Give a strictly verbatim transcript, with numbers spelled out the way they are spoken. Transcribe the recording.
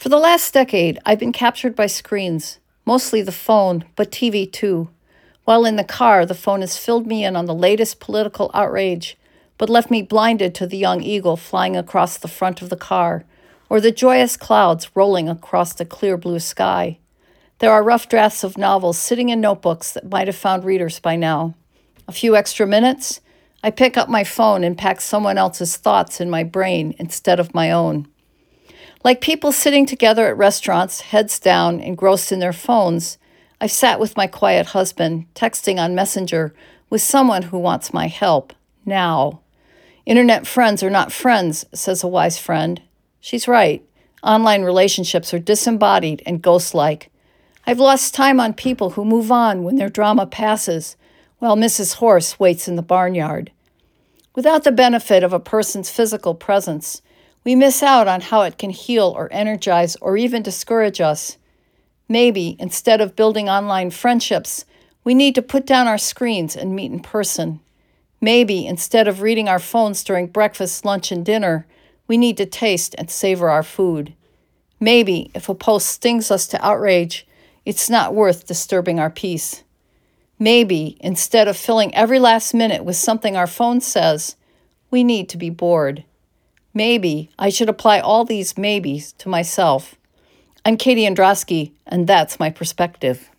For the last decade, I've been captured by screens, mostly the phone, but T V too. While in the car, the phone has filled me in on the latest political outrage, but left me blinded to the young eagle flying across the front of the car, or the joyous clouds rolling across the clear blue sky. There are rough drafts of novels sitting in notebooks that might have found readers by now. A few extra minutes, I pick up my phone and pack someone else's thoughts in my brain instead of my own. Like people sitting together at restaurants, heads down, engrossed in their phones, I've sat with my quiet husband, texting on Messenger with someone who wants my help, now. Internet friends are not friends, says a wise friend. She's right. Online relationships are disembodied and ghost-like. I've lost time on people who move on when their drama passes, while Missus Horse waits in the barnyard. Without the benefit of a person's physical presence, we miss out on how it can heal or energize or even discourage us. Maybe, instead of building online friendships, we need to put down our screens and meet in person. Maybe, instead of reading our phones during breakfast, lunch, and dinner, we need to taste and savor our food. Maybe, if a post stings us to outrage, it's not worth disturbing our peace. Maybe, instead of filling every last minute with something our phone says, we need to be bored. Maybe I should apply all these maybes to myself. I'm Katie Androsky, and that's my perspective.